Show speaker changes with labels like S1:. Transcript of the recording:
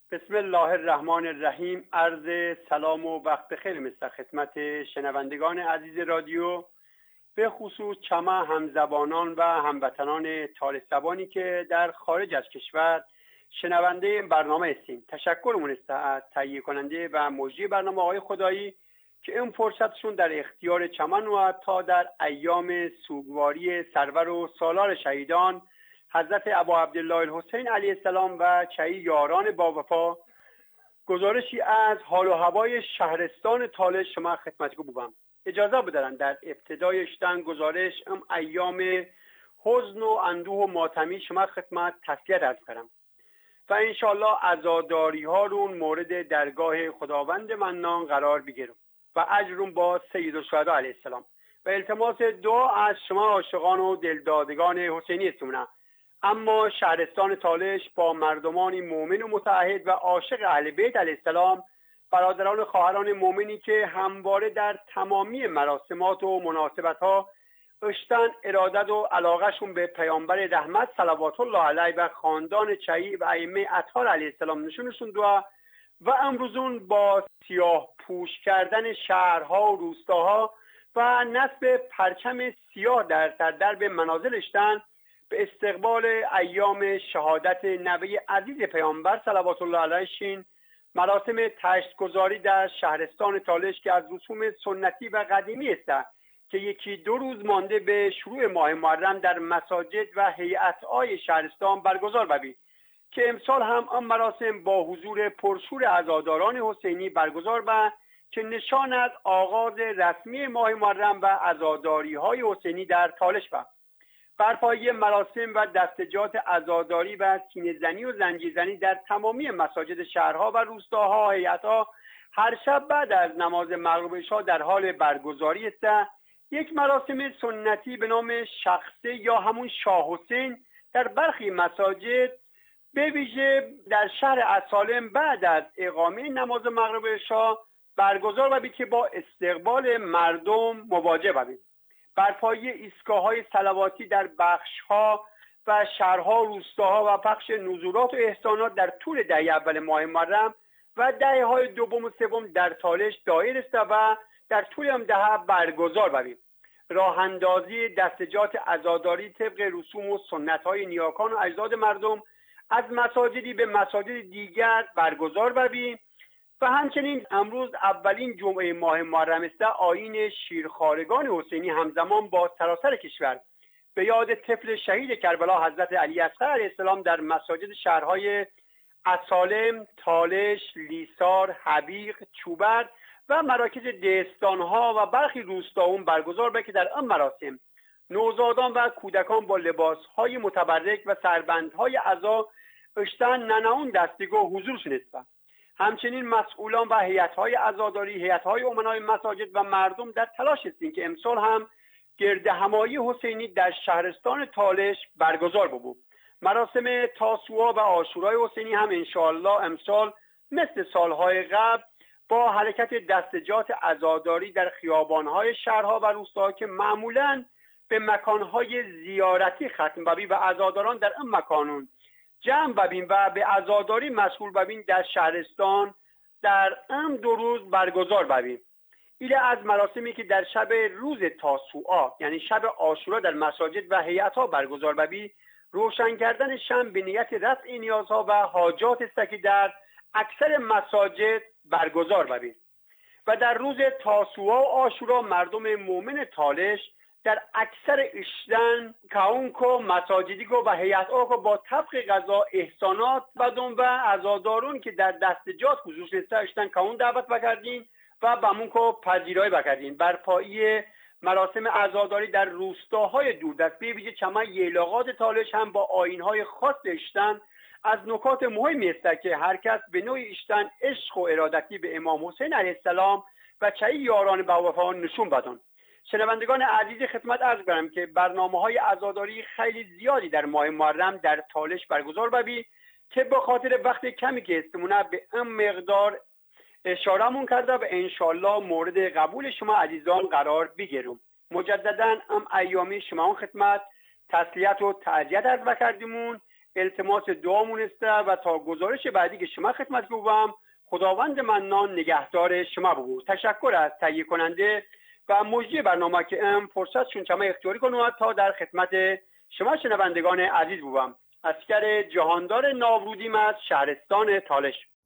S1: بسم الله الرحمن الرحیم. عرض سلام و وقت بخیر مثل خدمت شنوندگان عزیز رادیو، به خصوص چمه همزبانان و هموطنان تالش زبانی که در خارج از کشور شنونده برنامه هستیم. تشکرمون است از تهیه کننده و مجری برنامه آقای خدایی که این فرصتشون در اختیار چمن و تا در ایام سوگواری سرور و سالار شهیدان حضرت ابا عبدالله الحسین علیه السلام و چهی یاران با وفا گزارشی از حال و هوای شهرستان تالش شما خدمتگو بودم. اجازه بدارن در ابتدای اشتن گزارش ایام حزن و اندوه و ماتمی شما خدمت تسلیت عرض کنم و انشالله عزاداری ها رون مورد درگاه خداوند منان قرار بگیرم و اجرون با سید الشهدا علیه السلام و التماس دعا از شما عاشقان و دلدادگان حسینی استمونه. اما شهرستان تالش با مردمانی مؤمن و متعهد و عاشق اهل بیت علیه السلام، برادران و خواهران مؤمنی که همواره در تمامی مراسمات و مناسبت‌ها اشتن ارادت و علاقهشون به پیامبر رحمت صلوات الله علیه و خاندان چهی و ائمه اطهار علیه السلام نشونشون دو و امروزون با سیاه پوش کردن شهرها و روستاها و نصب پرچم سیاه در درب منازل اشتن به استقبال ایام شهادت نوه عزیز پیامبر صلوات الله علیه‌شین مراسم تشت‌گذاری در شهرستان تالش که از رسوم سنتی و قدیمی است که یکی دو روز مانده به شروع ماه محرم در مساجد و هیئت‌های شهرستان برگزار ببید که امسال هم آن مراسم با حضور پرشور عزاداران حسینی برگزار به که نشان از آغاز رسمی ماه محرم و عزاداری‌های حسینی در تالش بود. برپایی مراسم و دستجات عزاداری و سینه‌زنی و زنجیرزنی در تمامی مساجد شهرها و روستاها هیئت‌ها هر شب بعد از نماز مغرب عشا در حال برگزاری است. یک مراسم سنتی به نام شخصه یا همون شاه حسین در برخی مساجد به ویژه در شهر اصالم بعد از اقامه نماز مغرب عشا برگزار ببید که با استقبال مردم مواجه ببید. برپایی ایستگاه‌های صلواتی در بخش‌ها و شهرها و روستاها و پخش نزولات و احسانات در طول دهه اول ماه محرم و دهه‌های دوم و سوم در تالش دایر است و در طول هم دهه برگزار ببید. راه اندازی دستجات عزاداری طبق رسوم و سنت‌های نیاکان و اجداد مردم از مساجدی به مساجد دیگر برگزار ببید و همچنین امروز اولین جمعه ماه محرم است. آیین شیرخوارگان حسینی همزمان با سراسر کشور به یاد طفل شهید کربلا حضرت علی اصغر علیه السلام در مساجد شهرهای اصالم، تالش، لیسار، حبیق، چوبر و مراکز دهستانها و برخی روستاون برگزار بشه که در آن مراسم نوزادان و کودکان با لباسهای متبرک و سربندهای عزا اشتن نناون دستگاه حضورشون است. همچنین مسئولان و هیئت‌های عزاداری، هیئت‌های امنای مساجد و مردم در تلاش هستند که امسال هم گرد همایی حسینی در شهرستان تالش برگزار بود. مراسم تاسوعا و عاشورای حسینی هم انشاءالله امسال مثل سالهای قبل با حرکت دستجات عزاداری در خیابان‌های شهرها و روستاها که معمولاً به مکان‌های زیارتی ختم ببین و عزاداران در این مکانون جمع ببین و به عزاداری مشغول ببین در شهرستان در این دو روز برگزار ببین. ایله از مراسمی که در شب روز تاسوعا یعنی شب عاشورا در مساجد و هیئت‌ها برگزار ببین، روشن کردن شمع به نیت رفع نیازها و حاجات است که در اکثر مساجد برگزار ببین. و در روز تاسوعا و عاشورا مردم مؤمن تالش در اکثر اشتن کاونکو مساجدیکو و هیئت‌ها با طبق قضا احسانات بدون و عزادارون که در دستجات حضور اشتن کاون دعوت بکردین و بمونکو پذیرای بکردین. برپایی مراسم عزاداری در روستاهای دوردست به ویژه چمن ییلاقات تالش هم با آیین‌های خاص اشتن از نکات مهمی است که هر کس به نوعی اشتن عشق و ارادتی به امام حسین علیه السلام و چهی یاران با وفا نشون بدن. شنوندگان عزیز خدمت عرض کنم که برنامه‌های عزاداری خیلی زیادی در ماه محرم در تالش برگزار ببی که به خاطر وقت کمی که استمونه به این مقدار اشارهمون کرده و انشالله مورد قبول شما عزیزان قرار بگیرم. مجددا ایامی شما خدمت تسلیت و تعزیت عرض کردیمون. التماس دعا مونسته و تا گزارش بعدی که شما خدمت بوم خداوند منان نگهدار شما بگو. تشکر از تهیه کننده و مجری برنامه که فرصت شون چما اختیاری کنم تا در خدمت شما شنوندگان عزیز بوم. اسکر جهاندار ناورودیم از شهرستان تالش.